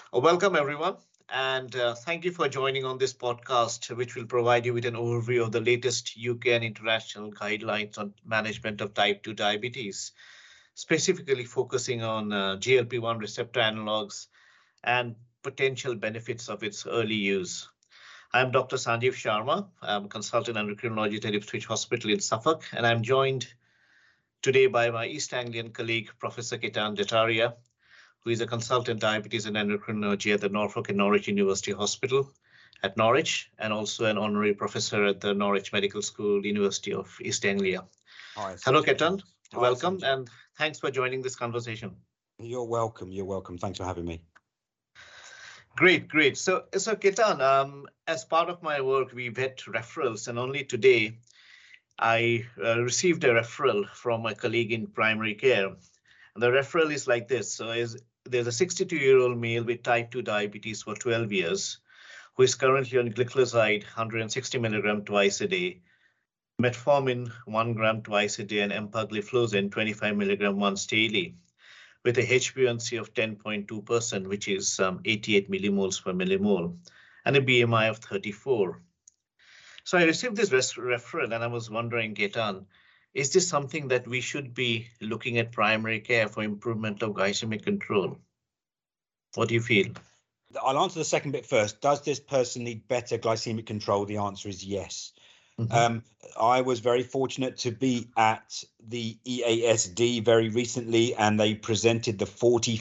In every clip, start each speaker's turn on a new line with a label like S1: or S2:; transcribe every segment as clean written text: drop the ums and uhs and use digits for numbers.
S1: Welcome, everyone, and thank you for joining on this podcast, which will provide you with an overview of the latest UK and international guidelines on management of type 2 diabetes, specifically focusing on GLP-1 receptor analogs and potential benefits of its early use. I'm Dr. Sanjeev Sharma. I'm a consultant endocrinologist at Ipswich Hospital in Suffolk, and I'm joined today by my East Anglian colleague, Professor Ketan Jataria, who is a consultant diabetes and endocrinology at the Norfolk and Norwich University Hospital at Norwich, and also an honorary professor at the Norwich Medical School, University of East Anglia.
S2: Hi,
S1: Hello,
S2: Sanjeev.
S1: Ketan.
S2: Hi,
S1: Welcome,
S2: Sanjeev.
S1: and thanks for joining this conversation.
S2: You're welcome. You're welcome. Thanks for having me.
S1: Great. So Ketan, as part of my work, we vet referrals, and only today I received a referral from a colleague in primary care. And the referral is like this. There's a 62-year-old male with type 2 diabetes for 12 years who is currently on gliclazide 160 milligram twice a day, metformin 1 gram twice a day, and empagliflozin 25 milligram once daily, with a HbA1c of 10.2%, which is 88 millimoles per millimole, and a BMI of 34. So I received this referral, and I was wondering, Ketan, is this something that we should be looking at primary care for improvement of glycemic control? What do you feel?
S2: I'll answer the second bit first. Does this person need better glycemic control? The answer is yes. I was very fortunate to be at the EASD very recently, and they presented the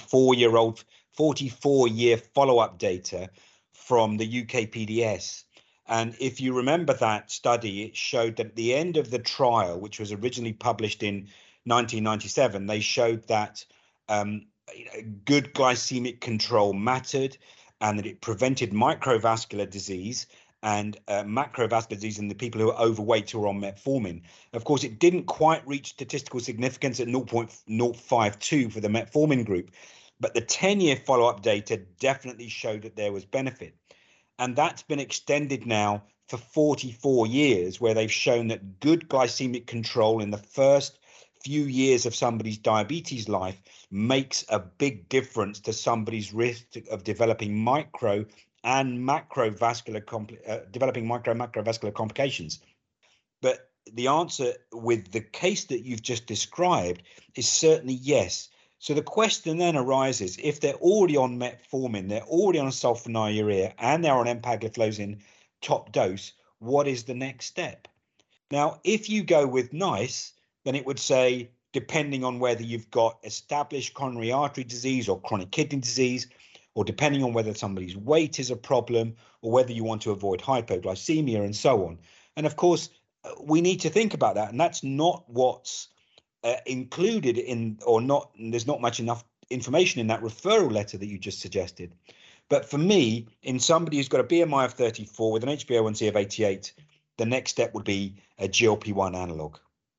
S2: 44-year follow-up data from the UK PDS. And if you remember that study, it showed that at the end of the trial, which was originally published in 1997, they showed that good glycemic control mattered, and that it prevented microvascular disease and macrovascular disease in the people who were overweight who were on metformin. Of course, it didn't quite reach statistical significance at 0.052 for the metformin group, but the 10-year follow-up data definitely showed that there was benefit. And that's been extended now for 44 years, where they've shown that good glycemic control in the first few years of somebody's diabetes life makes a big difference to somebody's risk of developing micro and macrovascular macrovascular complications. But the answer with the case that you've just described is certainly yes. So the question then arises, if they're already on metformin, they're already on sulfonylurea, and they're on empagliflozin top dose, what is the next step? Now, if you go with NICE, then it would say, depending on whether you've got established coronary artery disease or chronic kidney disease, or depending on whether somebody's weight is a problem, or whether you want to avoid hypoglycemia and so on. And of course, we need to think about that. And that's not what's included in, or not, there's not much enough information in that referral letter that you just suggested. But for me, in somebody who's got a BMI of 34 with an HbA1c of 88, the next step would be a GLP-1 analog.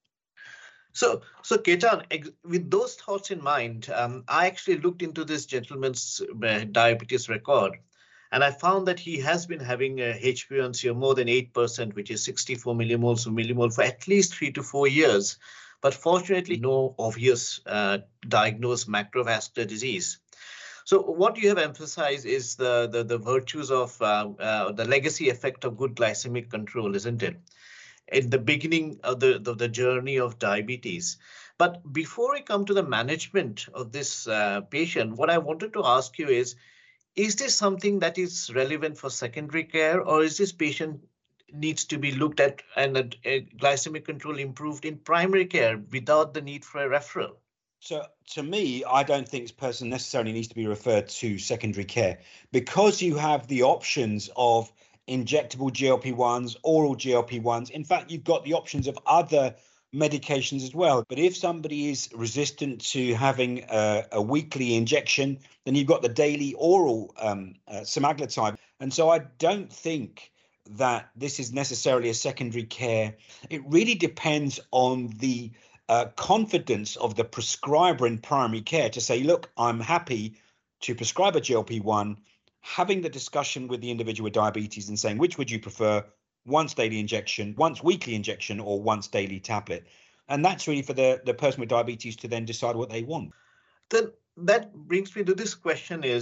S1: So Ketan, with those thoughts in mind, I actually looked into this gentleman's diabetes record, and I found that he has been having a HbA1c of more than 8%, which is 64 millimoles per millimole, for at least 3 to 4 years. But fortunately, no obvious diagnosed macrovascular disease. So what you have emphasized is the virtues of the legacy effect of good glycemic control, isn't it? In the beginning of the journey of diabetes. But before we come to the management of this patient, what I wanted to ask you is this something that is relevant for secondary care, or is this patient needs to be looked at and glycemic control improved in primary care without the need for a referral?
S2: So to me, I don't think this person necessarily needs to be referred to secondary care, because you have the options of injectable GLP-1s, oral GLP-1s. In fact, you've got the options of other medications as well. But if somebody is resistant to having a weekly injection, then you've got the daily oral semaglutide. And so I don't think that this is necessarily a secondary care. It really depends on the confidence of the prescriber in primary care to say, look, I'm happy to prescribe a GLP-1, having the discussion with the individual with diabetes and saying, which would you prefer, once daily injection, once weekly injection, or once daily tablet? And that's really for the person with diabetes to then decide what they want.
S1: Then that brings me to this question is,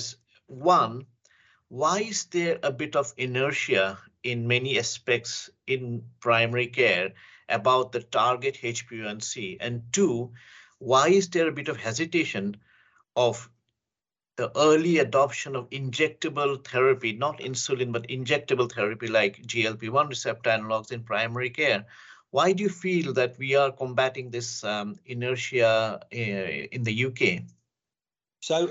S1: One, why is there a bit of inertia in many aspects in primary care about the target HbA1c? And two, why is there a bit of hesitation of the early adoption of injectable therapy, not insulin, but injectable therapy like GLP-1 receptor analogs in primary care? Why do you feel that we are combating this inertia in the UK?
S2: So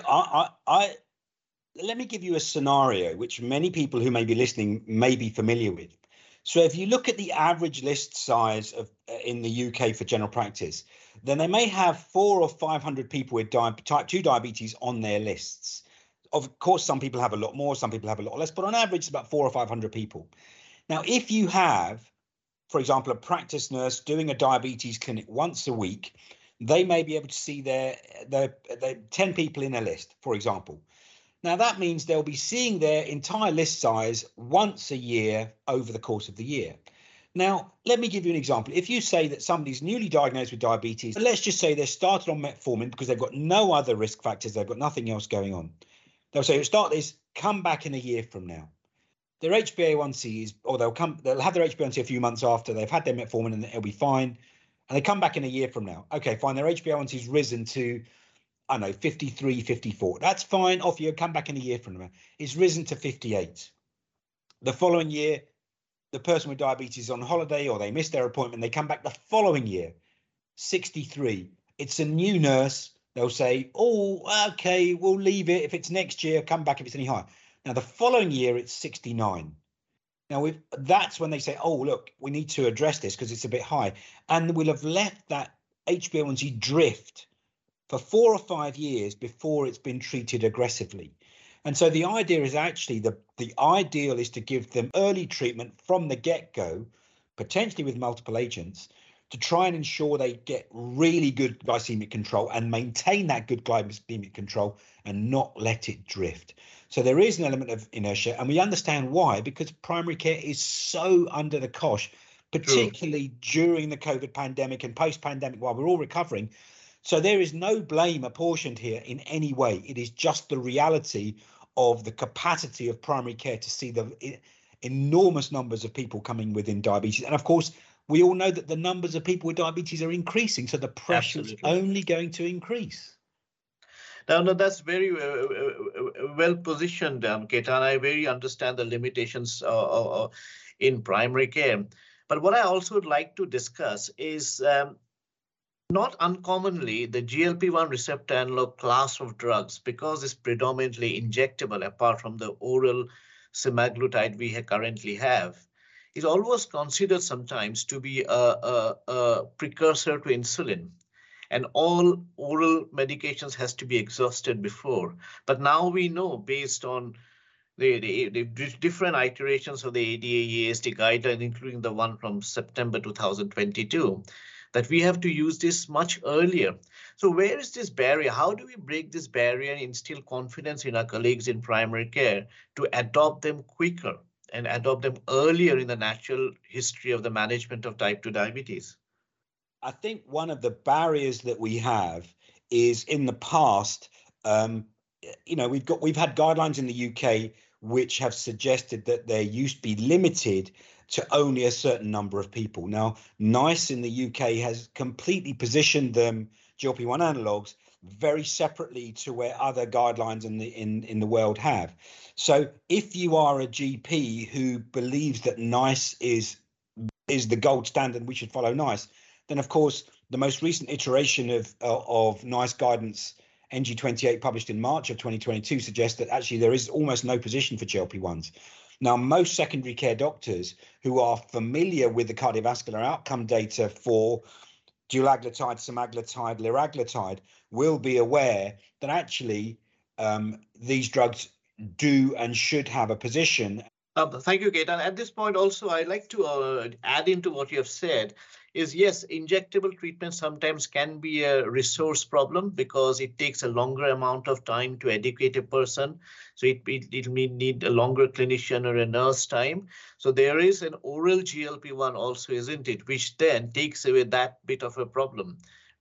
S2: let me give you a scenario which many people who may be listening may be familiar with. So if you look at the average list size of in the UK for general practice, then they may have 400 or 500 people with type 2 diabetes on their lists. Of course, some people have a lot more, some people have a lot less, but on average, it's about 400 or 500 people. Now, if you have, for example, a practice nurse doing a diabetes clinic once a week, they may be able to see their 10 people in a list, for example. Now, that means they'll be seeing their entire list size once a year over the course of the year. Now, let me give you an example. If you say that somebody's newly diagnosed with diabetes, let's just say they're started on metformin because they've got no other risk factors, they've got nothing else going on. They'll say, start this, come back in a year from now. Their HbA1c is, or they'll have their HbA1c a few months after they've had their metformin and it'll be fine. And they come back in a year from now. Okay, fine, their HbA1c has risen to, I don't know, 53, 54. That's fine. Off you come back in a year from now. It's risen to 58. The following year, the person with diabetes is on holiday or they missed their appointment. They come back the following year, 63. It's a new nurse. They'll say, oh, okay, we'll leave it. If it's next year, come back if it's any higher. Now, the following year, it's 69. Now, that's when they say, oh, look, we need to address this because it's a bit high. And we'll have left that HbA1c drift for 4 or 5 years before it's been treated aggressively. And so the idea is actually the ideal is to give them early treatment from the get-go, potentially with multiple agents, to try and ensure they get really good glycemic control and maintain that good glycemic control and not let it drift. So there is an element of inertia, and we understand why, because primary care is so under the cosh, particularly during the COVID pandemic and post-pandemic while we're all recovering. So there is no blame apportioned here in any way. It is just the reality of the capacity of primary care to see the enormous numbers of people coming within diabetes. And of course, we all know that the numbers of people with diabetes are increasing. So the pressure is only going to increase.
S1: No, that's very well positioned, Ketan. I very understand the limitations in primary care. But what I also would like to discuss is not uncommonly, the GLP-1 receptor analog class of drugs, because it's predominantly injectable, apart from the oral semaglutide we currently have, is almost considered sometimes to be a precursor to insulin. And all oral medications has to be exhausted before. But now we know, based on the different iterations of the ADA-EASD guideline, including the one from September 2022, that we have to use this much earlier. So where is this barrier? How do we break this barrier and instill confidence in our colleagues in primary care to adopt them quicker and adopt them earlier in the natural history of the management of type 2 diabetes?
S2: I think one of the barriers that we have is in the past, we've had guidelines in the UK which have suggested that their use be limited to only a certain number of people. Now, NICE in the UK has completely positioned them, GLP-1 analogs, very separately to where other guidelines in the world have. So if you are a GP who believes that NICE is the gold standard, we should follow NICE, then of course the most recent iteration of NICE guidance, NG28, published in March of 2022, suggests that actually there is almost no position for GLP-1s. Now, most secondary care doctors who are familiar with the cardiovascular outcome data for dulaglutide, semaglutide, liraglutide will be aware that actually these drugs do and should have a position.
S1: Thank you, Ketan. At this point also, I'd like to add into what you have said is, yes, injectable treatment sometimes can be a resource problem because it takes a longer amount of time to educate a person. So it may need a longer clinician or a nurse time. So there is an oral GLP-1 also, isn't it, which then takes away that bit of a problem,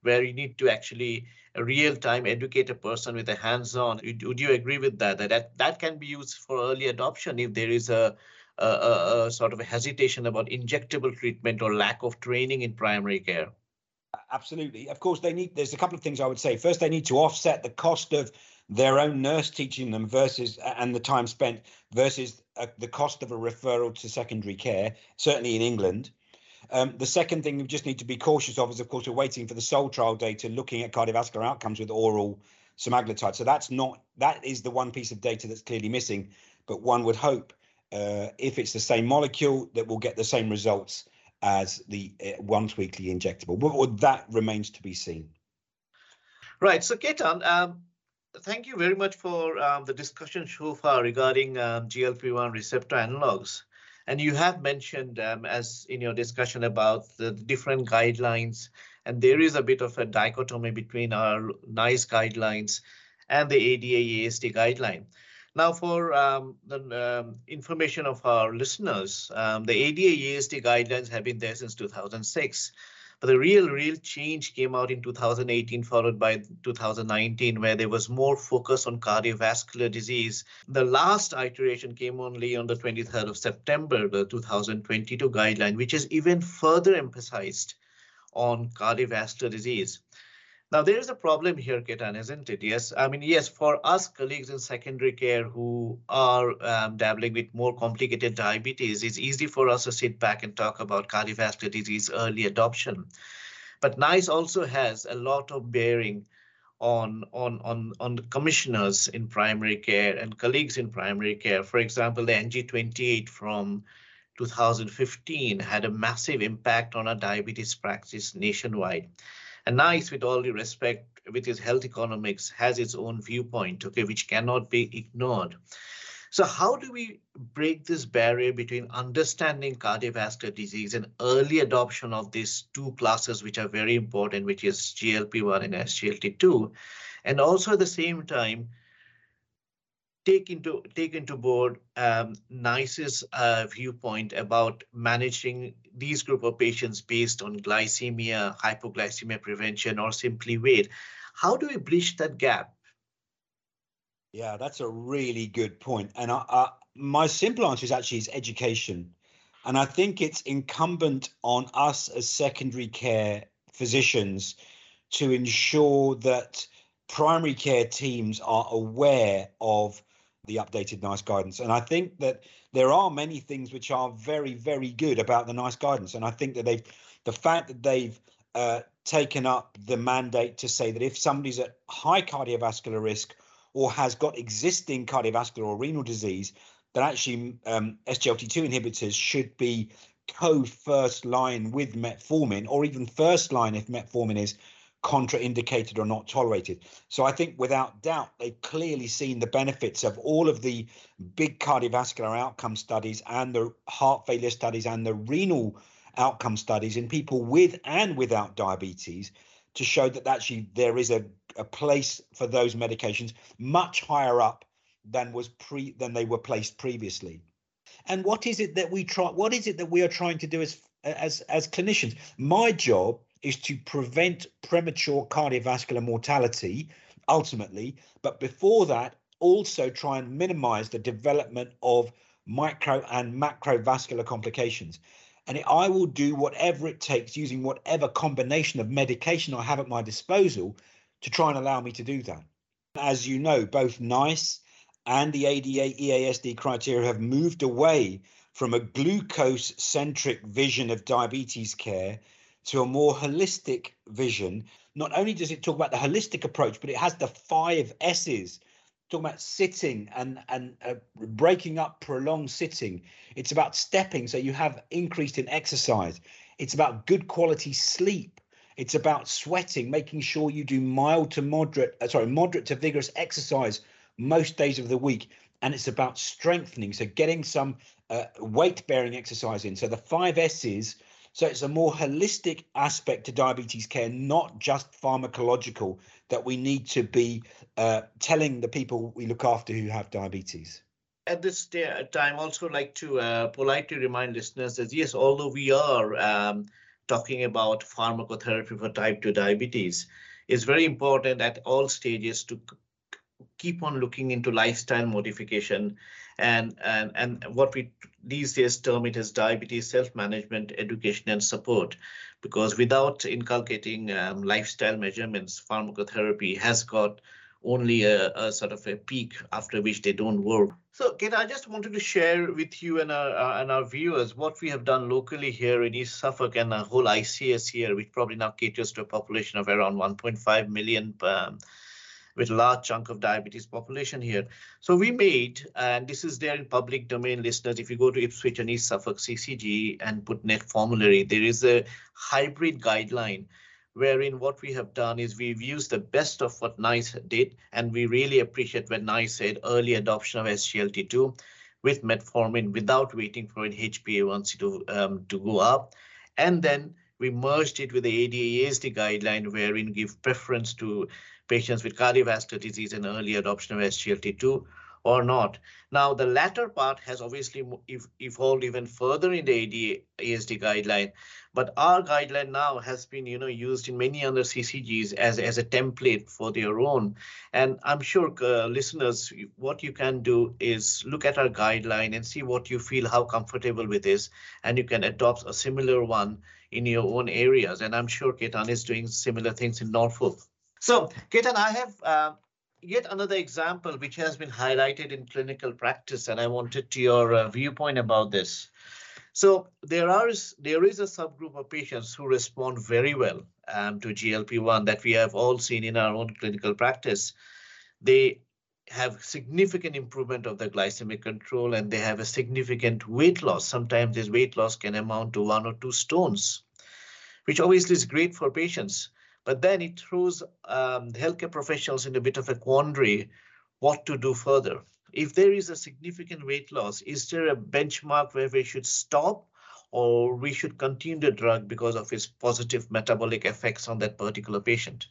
S1: where you need to actually real time educate a person with a hands-on. Would you agree with that? That can be used for early adoption if there is a sort of a hesitation about injectable treatment or lack of training in primary care.
S2: Absolutely. Of course, there's a couple of things I would say. First, they need to offset the cost of their own nurse teaching them and the time spent versus the cost of a referral to secondary care, certainly in England. The second thing we just need to be cautious of is, of course, we're waiting for the SOUL trial data looking at cardiovascular outcomes with oral semaglutide. So that is the one piece of data that's clearly missing. But one would hope if it's the same molecule that we'll get the same results as the once weekly injectable. But that remains to be seen.
S1: Right. So, Ketan, thank you very much for the discussion so far regarding GLP-1 receptor analogs. And you have mentioned, as in your discussion, about the different guidelines, and there is a bit of a dichotomy between our NICE guidelines and the ADA-AST guideline. Now, for the information of our listeners, the ADA-AST guidelines have been there since 2006. But the real change came out in 2018, followed by 2019, where there was more focus on cardiovascular disease. The last iteration came only on the 23rd of September, the 2022 guideline, which is even further emphasized on cardiovascular disease. Now, there is a problem here, Ketan, isn't it? Yes. I mean, yes, for us colleagues in secondary care who are dabbling with more complicated diabetes, it's easy for us to sit back and talk about cardiovascular disease early adoption. But NICE also has a lot of bearing on the commissioners in primary care and colleagues in primary care. For example, the NG28 from 2015 had a massive impact on our diabetes practice nationwide. And NICE, with all due respect, with its health economics, has its own viewpoint, okay, which cannot be ignored. So how do we break this barrier between understanding cardiovascular disease and early adoption of these two classes, which are very important, which is GLP-1 and SGLT2, and also at the same time, take into board NICE's viewpoint about managing these group of patients based on glycemia, hypoglycemia prevention, or simply weight. How do we bridge that gap?
S2: Yeah, that's a really good point. And my simple answer is actually education. And I think it's incumbent on us as secondary care physicians to ensure that primary care teams are aware of the updated NICE guidance. And I think that there are many things which are very, very good about the NICE guidance. And I think that the fact that they've taken up the mandate to say that if somebody's at high cardiovascular risk or has got existing cardiovascular or renal disease, that actually SGLT2 inhibitors should be co-first line with metformin, or even first line if metformin is contraindicated or not tolerated. So I think without doubt, they've clearly seen the benefits of all of the big cardiovascular outcome studies and the heart failure studies and the renal outcome studies in people with and without diabetes to show that actually there is a place for those medications much higher up than they were placed previously. And what is it that we are trying to do as clinicians? My job is to prevent premature cardiovascular mortality ultimately, but before that, also try and minimize the development of micro and macrovascular complications. And I will do whatever it takes using whatever combination of medication I have at my disposal to try and allow me to do that. As you know, both NICE and the ADA-EASD criteria have moved away from a glucose-centric vision of diabetes care to a more holistic vision. Not only does it talk about the holistic approach, but it has the 5 S's, talking about sitting and breaking up prolonged sitting. It's about stepping, so you have increased in exercise. It's about good quality sleep. It's about sweating, making sure you do moderate to vigorous exercise most days of the week. And it's about strengthening, so getting some weight-bearing exercise in. So the 5 S's. So it's a more holistic aspect to diabetes care, not just pharmacological, that we need to be telling the people we look after who have diabetes.
S1: At this time, also like to politely remind listeners that yes, although we are talking about pharmacotherapy for type 2 diabetes, it's very important at all stages to keep on looking into lifestyle modification and what we these days term it as diabetes self-management education and support, because without inculcating lifestyle measurements, pharmacotherapy has got only a sort of a peak after which they don't work. So, Kate, I just wanted to share with you and our viewers what we have done locally here in East Suffolk and a whole ICS here, which probably now caters to a population of around 1.5 million, with a large chunk of diabetes population here. So we made, and this is there in public domain, listeners, if you go to Ipswich and East Suffolk CCG and put net formulary, there is a hybrid guideline wherein what we have done is we've used the best of what NICE did, and we really appreciate when NICE said early adoption of SGLT2 with metformin without waiting for an HbA1c to go up. And then we merged it with the ADA-ASD guideline, wherein give preference to patients with cardiovascular disease and early adoption of SGLT2 or not. Now, the latter part has obviously evolved even further in the ADA-ASD guideline, but our guideline now has been, used in many other CCGs as a template for their own. And I'm sure listeners, what you can do is look at our guideline and see what you feel, how comfortable with this, and you can adopt a similar one in your own areas. And I'm sure Ketan is doing similar things in Norfolk. So, Ketan, I have yet another example which has been highlighted in clinical practice, and I wanted your viewpoint about this. So there is a subgroup of patients who respond very well to GLP-1 that we have all seen in our own clinical practice. They have significant improvement of the glycemic control, and they have a significant weight loss. Sometimes this weight loss can amount to 1 or 2 stones, which obviously is great for patients. But then it throws healthcare professionals in a bit of a quandary what to do further. If there is a significant weight loss, is there a benchmark where we should stop, or we should continue the drug because of its positive metabolic effects on that particular patient?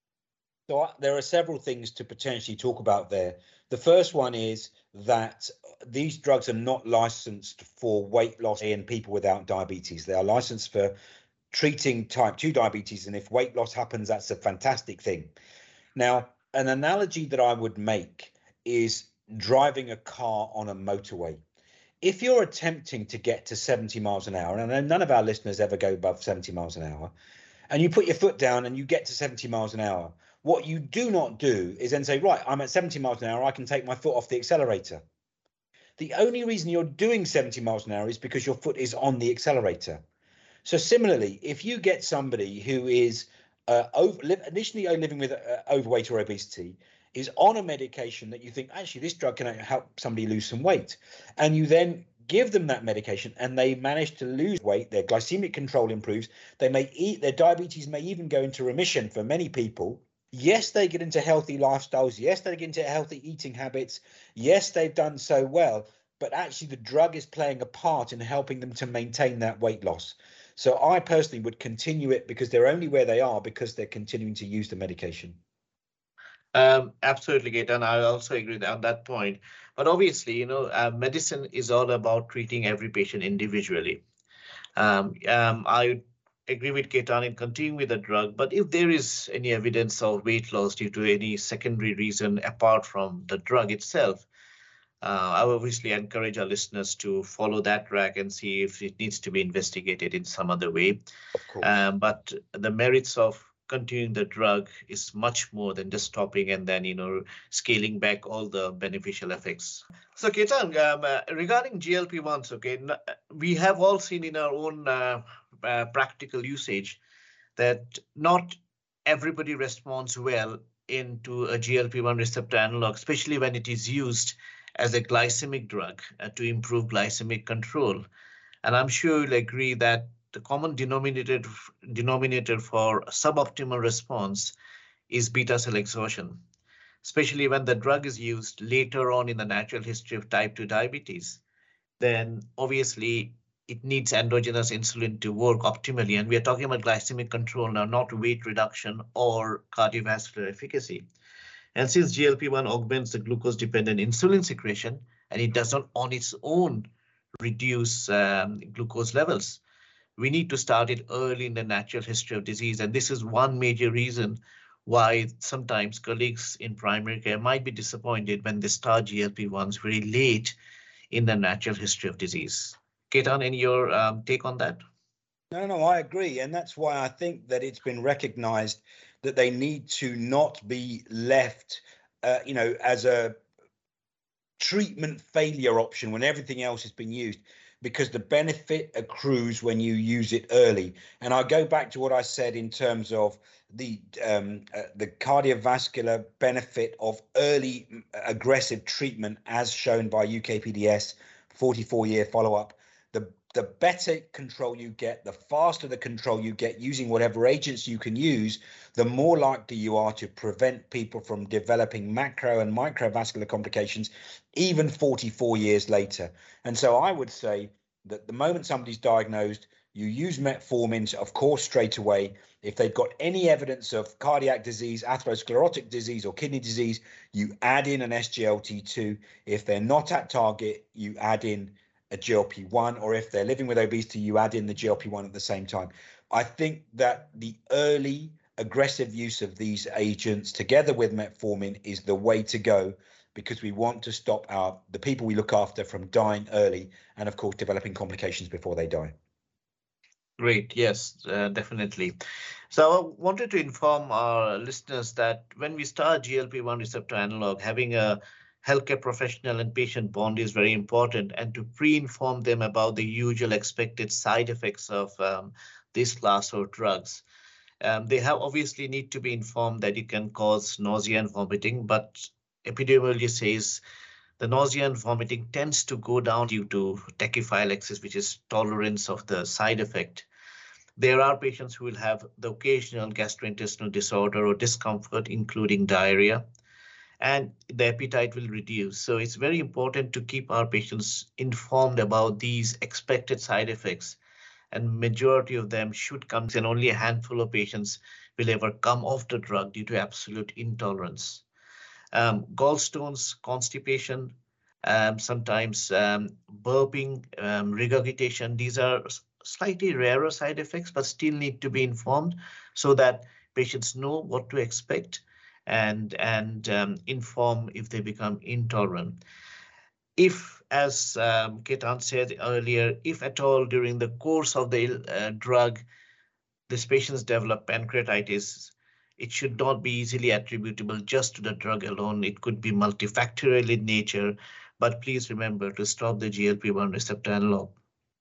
S2: So there are several things to potentially talk about there. The first one is that these drugs are not licensed for weight loss in people without diabetes. They are licensed for treating type 2 diabetes, and if weight loss happens, that's a fantastic thing. Now, an analogy that I would make is driving a car on a motorway. If you're attempting to get to 70 miles an hour, and I know none of our listeners ever go above 70 miles an hour, and you put your foot down and you get to 70 miles an hour, what you do not do is then say, right, I'm at 70 miles an hour, I can take my foot off the accelerator. The only reason you're doing 70 miles an hour is because your foot is on the accelerator. So similarly, if you get somebody who is initially living with overweight or obesity, is on a medication that you think, actually, this drug can help somebody lose some weight, and you then give them that medication and they manage to lose weight, their glycemic control improves, they may eat, their diabetes may even go into remission for many people. Yes, they get into healthy lifestyles. Yes, they get into healthy eating habits. Yes, they've done so well, but actually the drug is playing a part in helping them to maintain that weight loss. So I personally would continue it because they're only where they are because they're continuing to use the medication.
S1: Absolutely, Ketan. I also agree on that point. But obviously, medicine is all about treating every patient individually. I agree with Ketan in continuing with the drug, but if there is any evidence of weight loss due to any secondary reason apart from the drug itself, I obviously encourage our listeners to follow that track and see if it needs to be investigated in some other way.
S2: Of course.
S1: But the merits of continuing the drug is much more than just stopping and then, scaling back all the beneficial effects. So Ketan, regarding GLP-1s, okay, we have all seen in our own practical usage that not everybody responds well into a GLP-1 receptor analog, especially when it is used as a glycemic drug to improve glycemic control. And I'm sure you'll agree that the common denominator for suboptimal response is beta cell exhaustion, especially when the drug is used later on in the natural history of type 2 diabetes. Then obviously it needs endogenous insulin to work optimally. And we are talking about glycemic control now, not weight reduction or cardiovascular efficacy. And since GLP-1 augments the glucose-dependent insulin secretion, and it does not on its own reduce glucose levels, we need to start it early in the natural history of disease. And this is one major reason why sometimes colleagues in primary care might be disappointed when they start GLP-1s very late in the natural history of disease. Ketan, any your take on that?
S2: No, I agree. And that's why I think that it's been recognized that they need to not be left, as a treatment failure option when everything else has been used, because the benefit accrues when you use it early. And I go back to what I said in terms of the cardiovascular benefit of early aggressive treatment, as shown by UKPDS 44-year follow-up. The better control you get, the faster the control you get using whatever agents you can use, the more likely you are to prevent people from developing macro and microvascular complications, even 44 years later. And so I would say that the moment somebody's diagnosed, you use metformin, of course, straight away. If they've got any evidence of cardiac disease, atherosclerotic disease, or kidney disease, you add in an SGLT2. If they're not at target, you add in a GLP-1, or if they're living with obesity, you add in the GLP-1 at the same time. I think that the early aggressive use of these agents together with metformin is the way to go, because we want to stop the people we look after from dying early and, of course, developing complications before they die.
S1: Great. Yes, definitely. So I wanted to inform our listeners that when we start GLP-1 receptor analog, having a healthcare professional and patient bond is very important, and to pre-inform them about the usual expected side effects of this class of drugs. They have obviously need to be informed that it can cause nausea and vomiting, but epidemiology says the nausea and vomiting tends to go down due to tachyphylaxis, which is tolerance of the side effect. There are patients who will have the occasional gastrointestinal disorder or discomfort, including diarrhea, and the appetite will reduce. So it's very important to keep our patients informed about these expected side effects, and majority of them should come, and only a handful of patients will ever come off the drug due to absolute intolerance. Gallstones, constipation, sometimes burping, regurgitation, these are slightly rarer side effects, but still need to be informed so that patients know what to expect and inform if they become intolerant. If, as Ketan said earlier, if at all during the course of the drug, these patients develop pancreatitis, it should not be easily attributable just to the drug alone. It could be multifactorial in nature, but please remember to stop the GLP-1 receptor analog.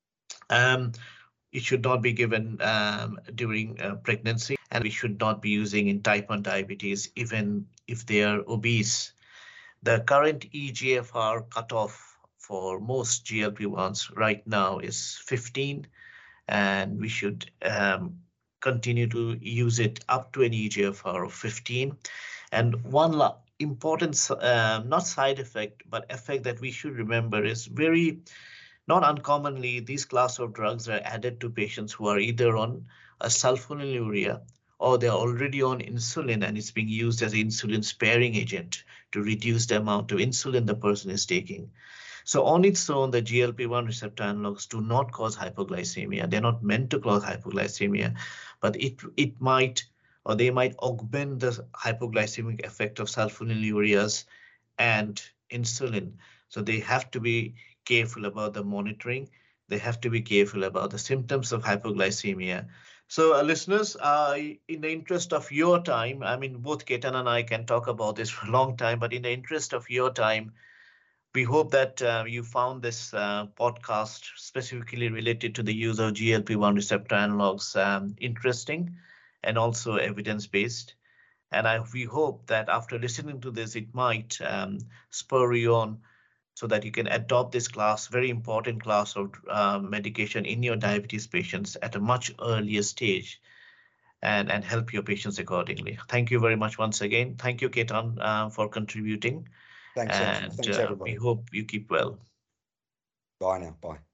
S1: It should not be given during pregnancy, and we should not be using in type 1 diabetes, even if they are obese. The current eGFR cutoff for most GLP-1s right now is 15, and we should continue to use it up to an eGFR of 15. And one important, not side effect, but effect that we should remember is very not uncommonly, these class of drugs are added to patients who are either on a sulfonylurea or they're already on insulin, and it's being used as an insulin sparing agent to reduce the amount of insulin the person is taking. So on its own, the GLP-1 receptor analogs do not cause hypoglycemia. They're not meant to cause hypoglycemia, but it might, or they might augment the hypoglycemic effect of sulfonylureas and insulin. So they have to be careful about the monitoring. They have to be careful about the symptoms of hypoglycemia. So listeners, in the interest of your time, I mean, both Ketan and I can talk about this for a long time, but in the interest of your time, we hope that you found this podcast specifically related to the use of GLP-1 receptor analogs interesting and also evidence-based. And we hope that after listening to this, it might spur you on so that you can adopt this class, very important class of medication in your diabetes patients at a much earlier stage and help your patients accordingly. Thank you very much once again. Thank you, Ketan, for contributing.
S2: Thanks,
S1: and
S2: everybody.
S1: we hope you keep well.
S2: Bye now. Bye.